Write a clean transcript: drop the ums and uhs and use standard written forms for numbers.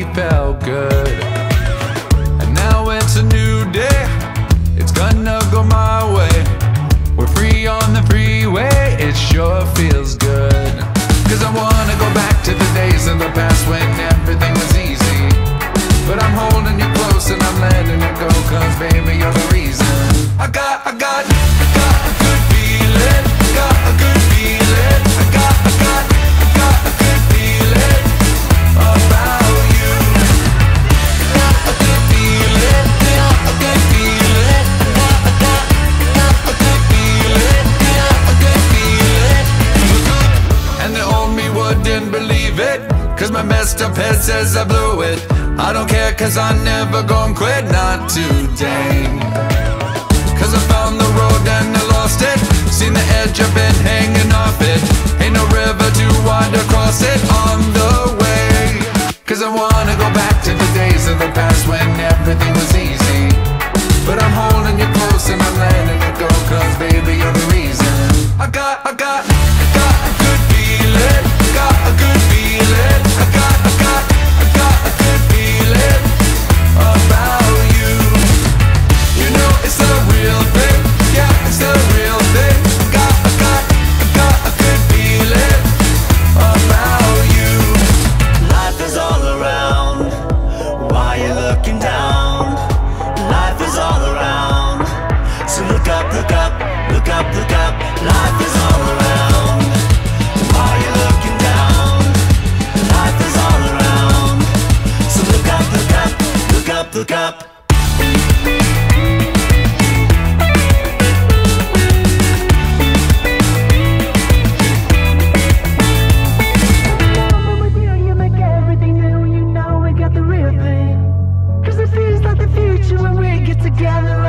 we felt good. And now it's a new day, it's gonna go my way. We're free on the freeway, it sure feels good. Cause I wanna go back to the days of the past when everything was easy. But I'm holding you close and I'm letting it go, cause baby you're the reason. I got a good feeling, got a good feeling. I got a good feeling about you. Got a good feeling, got a good feeling. Got a good feeling, got a good feeling. And the old me wouldn't believe it, cause my messed up head says I blew it. I don't care cause I never gon' quit, not today. Cause I found the road and I lost it, seen the edge, I've been hanging off it. Ain't no river too wide to cross it on the way. Cause I wanna go back to the days of the past when everything was easy. But I'm holding you close and I'm letting it go, cause baby you're the reason. I got a good feeling, got a good feeling. I got a good feeling about you. You know it's the real thing, yeah, it's the real thing. Got a good feeling about you. Life is all around, why you looking down? Life is all around, so look up, look up, look up, look up. Life is all around, why you looking down? Life is all around, so look up, look up, look up, look up. You make everything new, you know we got the real thing. Cause it feels like the future when we get together.